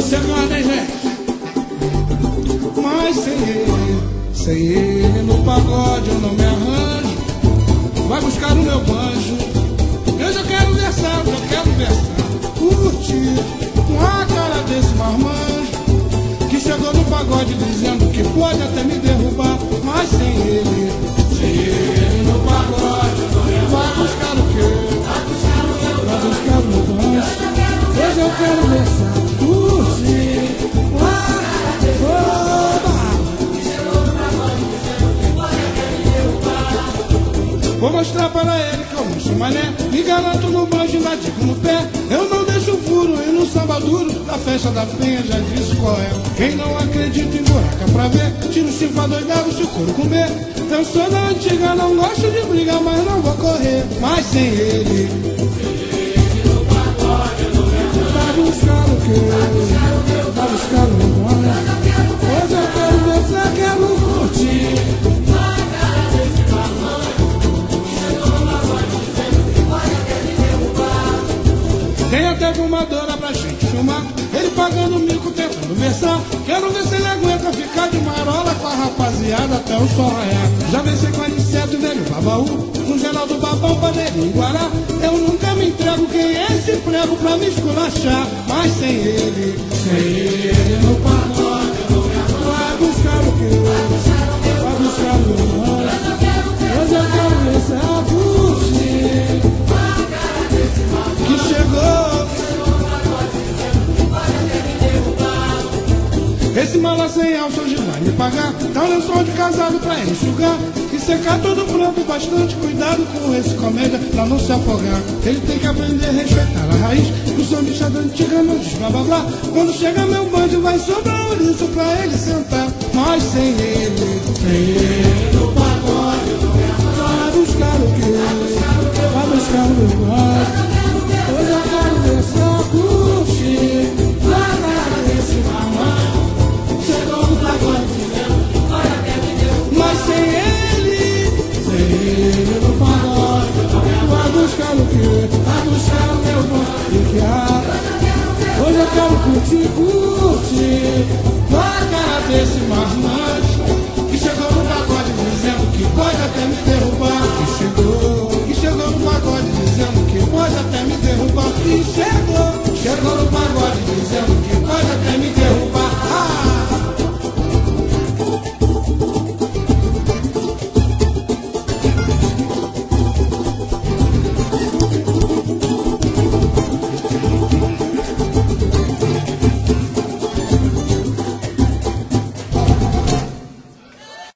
você gosta, hein, gente? Mas sem ele no pagode eu não me arranjo. Vai buscar o meu banjo. Eu já quero versar, curtir com a cara desse marmanjo que chegou no pagode dizendo que pode até me derrubar. Mas sem ele no pagode eu não me arranjo. Vai buscar o quê? Vai buscar o meu banjo. Hoje eu quero versar, curtir com a cara desse marmanjo. Vou mostrar para ele que eu não sou mané. Me garanto no banjo, ainda digo no pé. Eu não deixo furo e no samba duro da festa da penha já disse qual é. Quem não acredita em buraca pra ver, tira o chifrador e leva o seu couro comer. Eu sou da antiga, não gosto de brigar, mas não vou correr. Mas sem ele no pagode eu não me arranjo. Vai buscar o quê? Vai buscar o meu banjo. Hoje eu quero dançar, quero curtir. Tem até fumadora pra gente filmar. Ele pagando mico, tentando versar. Quero ver se ele aguenta ficar de marola com a rapaziada até o sol raiar. Já vencei com a inseto, velho babaú, com geral do babão, paneirinho e guará. Eu nunca me entrego, quem é esse prego pra me esculachar? Mas sem ele no pagode eu não me arranjo. Vai buscar o quê? Vai buscar o meu banjo. Hoje eu quero versar, curtir que chegou. Esse mala sem alça hoje vai me pagar. Dá um lençol de casado pra enxugar e secar todo pronto. Bastante cuidado com esse comédia pra não se afogar. Ele tem que aprender a respeitar a raiz. O sambista da antiga não diz blá blá blá. Quando chega meu banjo vai sobrar ouriço pra ele sentar. Mas sem ele no pagode eu não me arranjo. Vai buscar o quê? Vai buscar o meu banjo. Hoje eu quero ver só curtir lá na desse mamãe. Chegou no pagode dizendo, olha quer me derrubar. Mas sem ele no pagode vai buscar o quê? Vai buscar o meu banho. Hoje eu quero curtir.